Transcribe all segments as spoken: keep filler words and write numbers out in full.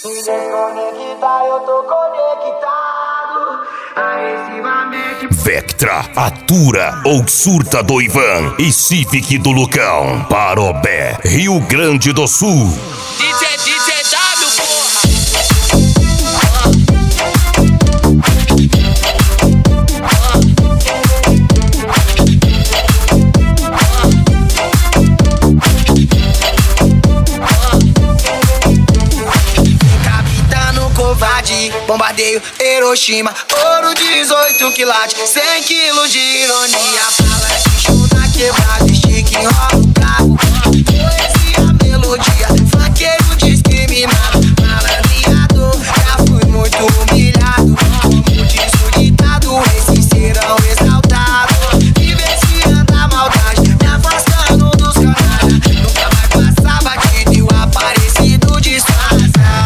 Me desconectar, eu tô conectado. Agressivamente. Vectra, Atura ou Surta do Ivan e Civic do Lucão. Parobé, Rio Grande do Sul. D J, D J W, porra. Bombardeio, Hiroshima, ouro dezoito quilates, cem quilos de ironia. Fala de show na quebrada, estica, enrola o carro. Poesia, melodia, funkeiro discriminado, malandreado. Já fui muito humilhado, como diz o ditado, esse serão exaltado. E vê se anda maldade, me afastando dos canalhas. Nunca vai passar batido e o aparecido disfarça.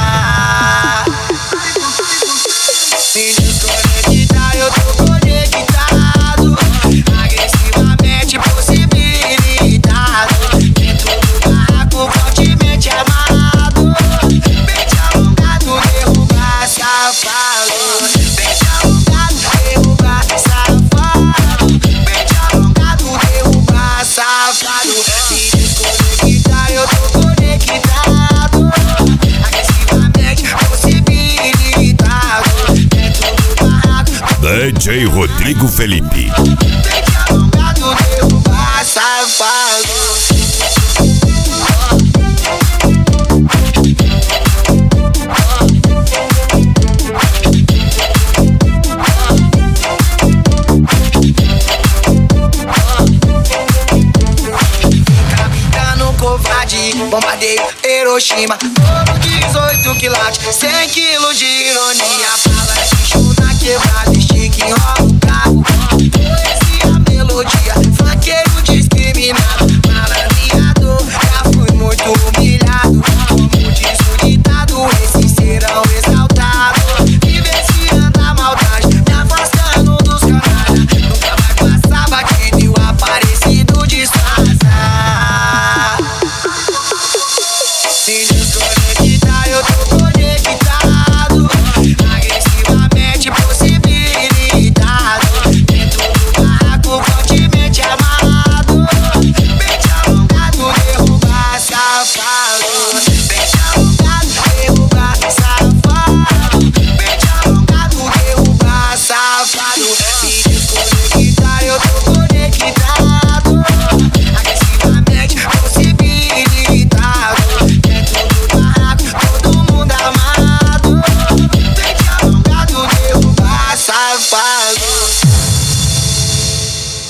Me desconectar, eu tô conectado. Agressivamente possibilitado. Dentro do barraco, fortemente amado. Pente alongado, derrubar safado. Pente alongado, derrubar safado. Pente alongado, derrubar safado. Me desconectar, eu tô conectado. Agressivamente possibilitado. D J Rodrigo Felipe. Pente alongado, derrubar safado. Capitano covarde, bombardeio, Hiroshima, ouro dezoito quilates, cem quilos de ironia. Fala de show na quebrada, estica, enrola o carro. Poesia, melodia, funkeiro discriminado, malandreado. Já fui muito humilhado, como diz o ditado, esses serão exaltados. E vê se anda maldade, me afastando dos canalhas. Nunca vai passar batido e o aparecido disfarça. Me